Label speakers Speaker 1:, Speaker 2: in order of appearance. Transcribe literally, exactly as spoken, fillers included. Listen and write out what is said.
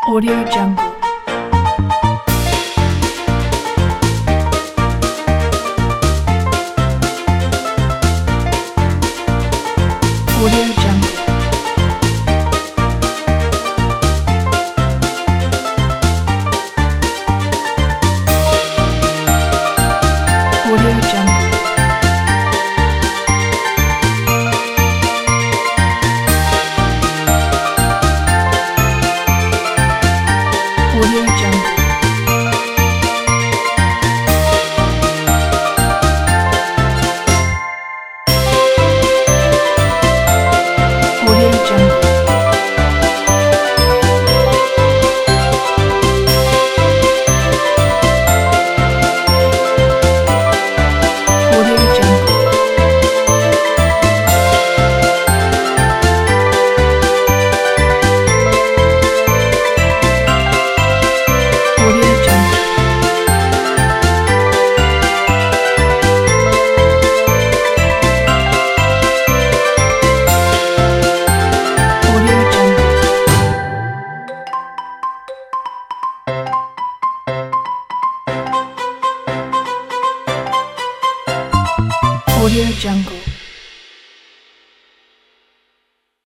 Speaker 1: Audio Jungle. Audio Jungle. Audio Jungle. Audio Jungle. Audio Jungle. Audio Jungle. Audio Jungle. Audio Jungle. Audio Jungle.